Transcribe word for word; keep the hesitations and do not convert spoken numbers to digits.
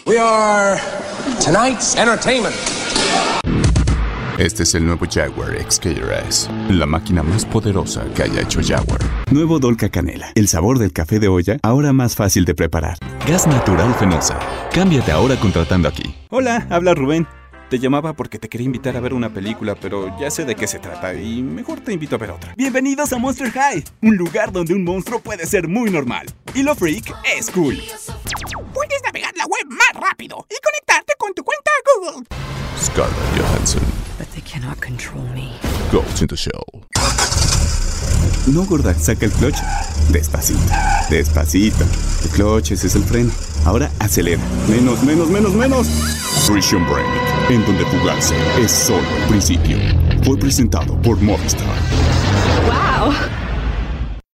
We are tonight's entertainment. Este es el nuevo Jaguar X K R S, la máquina más poderosa que haya hecho Jaguar. Nuevo Dolca Canela, el sabor del café de olla, ahora más fácil de preparar. Gas natural Fenosa. Cámbiate ahora contratando aquí. Hola, habla Rubén. Te llamaba porque te quería invitar a ver una película, pero ya sé de qué se trata y mejor te invito a ver otra. Bienvenidos a Monster High, un lugar donde un monstruo puede ser muy normal y lo freak es cool. Puedes navegar la web más rápido y conectarte con tu cuenta Google. Scarlett Johansson. But they cannot control me. Ghost in the Shell. No, gorda, saca el clutch. Despacito, despacito. El clutch, ese es el freno. Ahora acelera. Menos, menos, menos, menos. Prison Break, en donde fugarse es solo el principio. Fue presentado por Movistar. Wow.